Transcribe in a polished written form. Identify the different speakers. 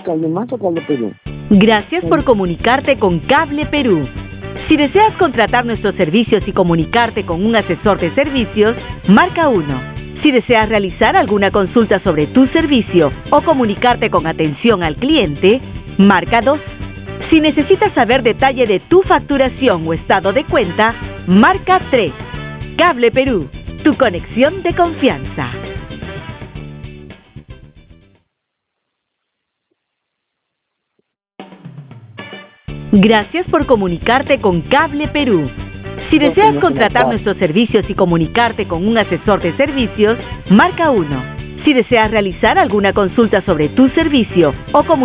Speaker 1: Cable Más o Cable Perú.
Speaker 2: Gracias por comunicarte con Cable Perú. Si deseas contratar nuestros servicios y comunicarte con un asesor de servicios, marca 1. Si deseas realizar alguna consulta sobre tu servicio o comunicarte con atención al cliente, marca 2. Si necesitas saber detalle de tu facturación o estado de cuenta, marca 3. Cable Perú, tu conexión de confianza. Gracias por comunicarte con Cable Perú. Si deseas contratar nuestros servicios y comunicarte con un asesor de servicios, marca 1. Si deseas realizar alguna consulta sobre tu servicio o comunicarte